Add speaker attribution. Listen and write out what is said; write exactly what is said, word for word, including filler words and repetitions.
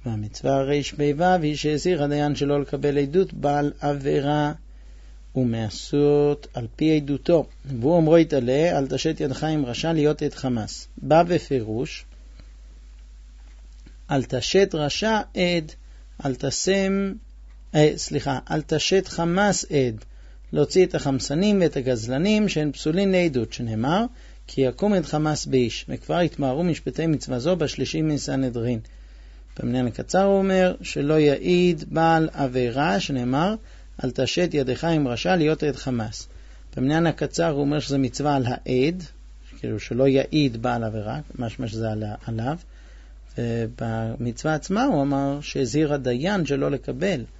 Speaker 1: והמצווה ריש ביבב היא שהזהיר הדיין שלא לקבל עדות בעל עבירה ומעשות על פי עדותו, והוא אומרו יתעלה, אל תשת ידך עם רשע להיות עד חמאס. בא בפירוש, אל תשת רשע עד, אל תשם, אה, סליחה, אל תשת חמאס עד, להוציא את החמסנים ואת הגזלנים שהן פסולים לעדות, שנאמר, כי יקום עד חמאס באיש, וכבר התמהרו משפטי מצווה זו בשלישי מסנהדרין. במניין הקצר הוא אומר, שלא יעיד בעל עבירה, שנאמר, אל תשת ידך עם רשע להיות עד חמאס. במניין הקצר הוא אומר שזה מצווה על העד, כאילו שלא יעיד בעל עבירה, משמע שזה עליו, ובמצווה עצמה הוא אמר שהזהיר הדיין שלא לקבל